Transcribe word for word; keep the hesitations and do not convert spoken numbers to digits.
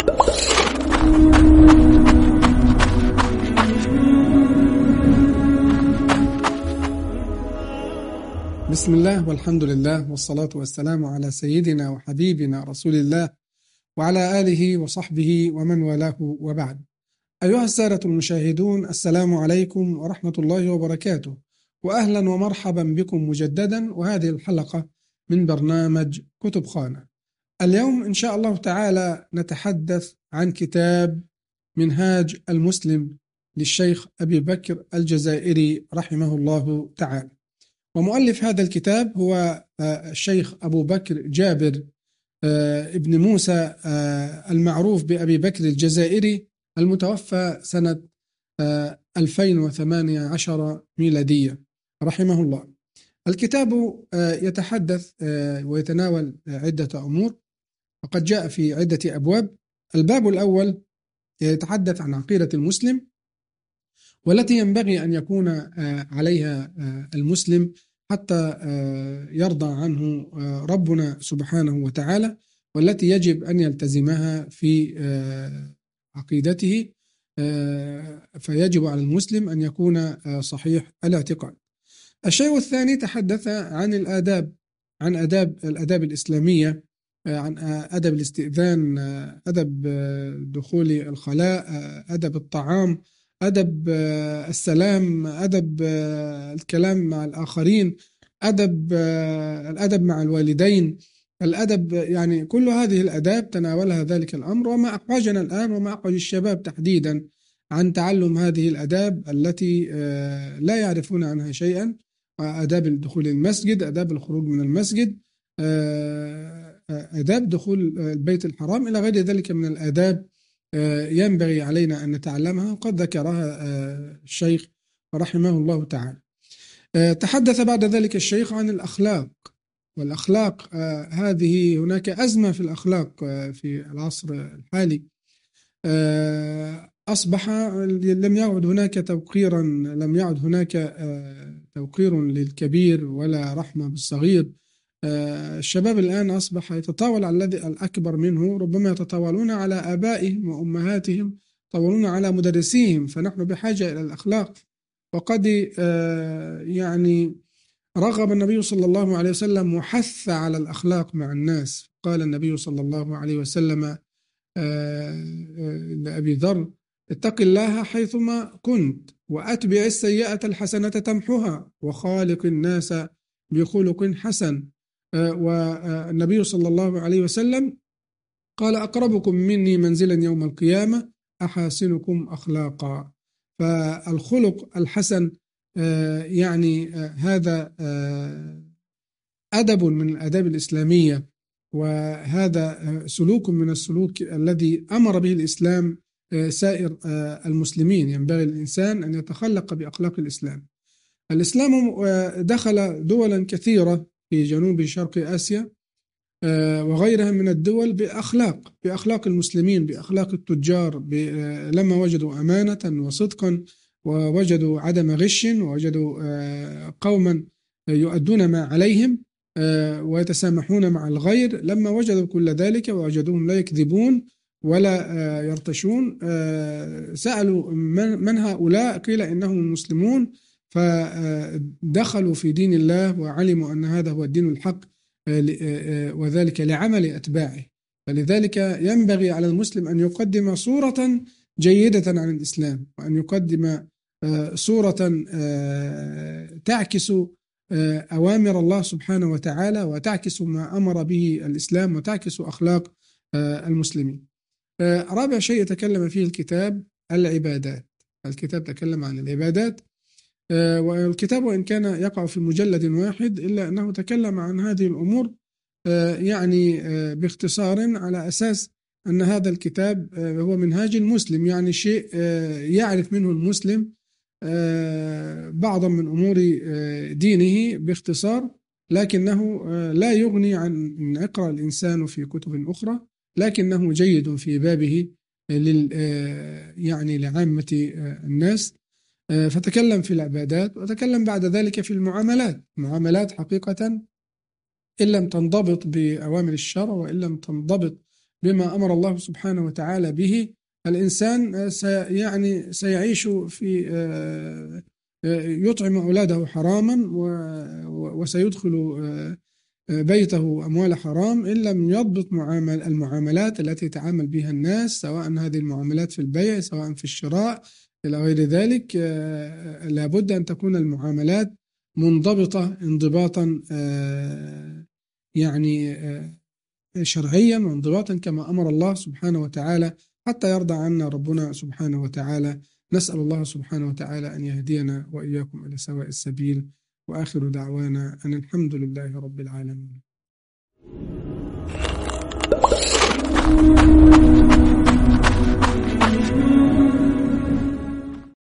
بسم الله والحمد لله والصلاة والسلام على سيدنا وحبيبنا رسول الله وعلى آله وصحبه ومن والاه وبعد. أيها السادة المشاهدون، السلام عليكم ورحمة الله وبركاته، وأهلا ومرحبا بكم مجددا، وهذه الحلقة من برنامج كتب خانة. اليوم إن شاء الله تعالى نتحدث عن كتاب منهاج المسلم للشيخ أبي بكر الجزائري رحمه الله تعالى. ومؤلف هذا الكتاب هو الشيخ أبو بكر جابر ابن موسى المعروف بأبي بكر الجزائري، المتوفى سنة ألفين وثمانية عشر ميلادية رحمه الله. الكتاب يتحدث ويتناول عدة أمور، وقد جاء في عدة أبواب. الباب الأول يتحدث عن عقيدة المسلم، والتي ينبغي أن يكون عليها المسلم حتى يرضى عنه ربنا سبحانه وتعالى، والتي يجب أن يلتزمها في عقيدته، فيجب على المسلم أن يكون صحيح الاعتقاد. الشيء الثاني تحدث عن الآداب، عن آداب الآداب الإسلامية، عن أدب الاستئذان، أدب دخول الخلاء، أدب الطعام، أدب السلام، أدب الكلام مع الآخرين، أدب الأدب مع الوالدين، الأدب، يعني كل هذه الأداب تناولها ذلك الأمر. وما أحوجنا الآن وما أحوج الشباب تحديدا عن تعلم هذه الأداب التي لا يعرفون عنها شيئا، آداب الدخول المسجد، آداب الخروج من المسجد، آداب دخول البيت الحرام، إلى غير ذلك من الآداب ينبغي علينا أن نتعلمها، وقد ذكرها الشيخ رحمه الله تعالى. تحدث بعد ذلك الشيخ عن الأخلاق، والأخلاق هذه هناك أزمة في الأخلاق في العصر الحالي. أصبح لم يعد هناك توقيرا، لم يعد هناك توقير للكبير ولا رحمة بالصغير. الشباب الآن أصبح يتطاول على الذي الأكبر منه، ربما يتطاولون على آبائهم وأمهاتهم، يتطاولون على مدرسيهم. فنحن بحاجة إلى الأخلاق. وقد يعني رغب النبي صلى الله عليه وسلم وحث على الأخلاق مع الناس. قال النبي صلى الله عليه وسلم لأبي ذر: اتق الله حيثما كنت، وأتبع السيئة الحسنة تمحها، وخالق الناس بخلق حسن. والنبي صلى الله عليه وسلم قال: أقربكم مني منزلا يوم القيامة أحاسنكم أخلاقا. فالخلق الحسن يعني هذا أدب من الآداب الإسلامية، وهذا سلوك من السلوك الذي أمر به الإسلام سائر المسلمين. ينبغي الإنسان أن يتخلق بأخلاق الإسلام. الإسلام دخل دولا كثيرة في جنوب شرق آسيا وغيرها من الدول بأخلاق بأخلاق المسلمين، بأخلاق التجار، لما وجدوا أمانة وصدقا، ووجدوا عدم غش، ووجدوا قوما يؤدون ما عليهم ويتسامحون مع الغير. لما وجدوا كل ذلك ووجدوهم لا يكذبون ولا يرتشون، سألوا من هؤلاء؟ قيل إنهم المسلمون، فدخلوا في دين الله وعلموا أن هذا هو الدين الحق، وذلك لعمل أتباعه. فلذلك ينبغي على المسلم أن يقدم صورة جيدة عن الإسلام، وأن يقدم صورة تعكس أوامر الله سبحانه وتعالى، وتعكس ما أمر به الإسلام، وتعكس أخلاق المسلمين. رابع شيء يتكلم فيه الكتاب: العبادات. الكتاب تكلم عن العبادات، والكتاب وإن كان يقع في مجلد واحد إلا أنه تكلم عن هذه الأمور يعني باختصار، على أساس أن هذا الكتاب هو منهاج المسلم، يعني شيء يعرف منه المسلم بعضا من أمور دينه باختصار، لكنه لا يغني عن أن يقرأ الإنسان في كتب أخرى، لكنه جيد في بابه يعني لعامة الناس. فتكلم في العبادات، وتكلم بعد ذلك في المعاملات. المعاملات حقيقة إن لم تنضبط بأوامر الشرع، وإن لم تنضبط بما أمر الله سبحانه وتعالى به، الإنسان يعني سيعيش في يطعم أولاده حراما وسيدخل بيته أموال حرام إن لم يضبط معامل المعاملات التي يتعامل بها الناس، سواء هذه المعاملات في البيع سواء في الشراء إلى غير ذلك. لابد أن تكون المعاملات منضبطة انضباطا يعني شرعيا وانضباطا كما أمر الله سبحانه وتعالى، حتى يرضى عنا ربنا سبحانه وتعالى. نسأل الله سبحانه وتعالى أن يهدينا وإياكم إلى سواء السبيل، وآخر دعوانا أن الحمد لله رب العالمين.